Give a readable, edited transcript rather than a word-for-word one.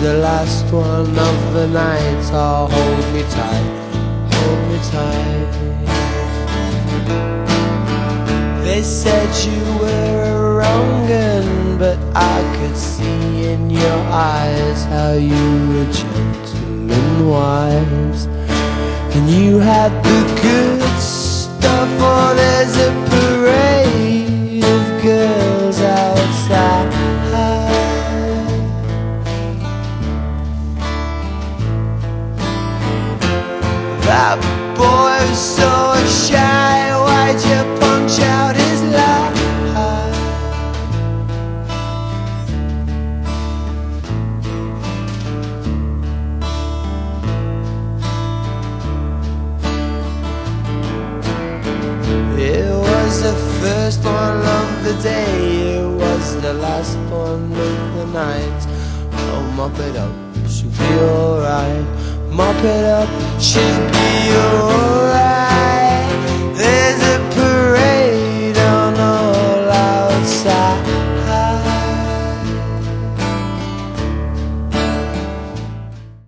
the last one of the night. Oh, hold me tight, hold me tight. They said you were a wrong un, but I could see in your eyes how you were gentle and wise. And you had the good stuff. Oh, there's a parade of girls outside. That boy was so shy, why'd you punch out his lie? It was the first one of the day, it was the last one of the night. Oh, mop it up, she'll be alright. Mop it up, she'll be alright.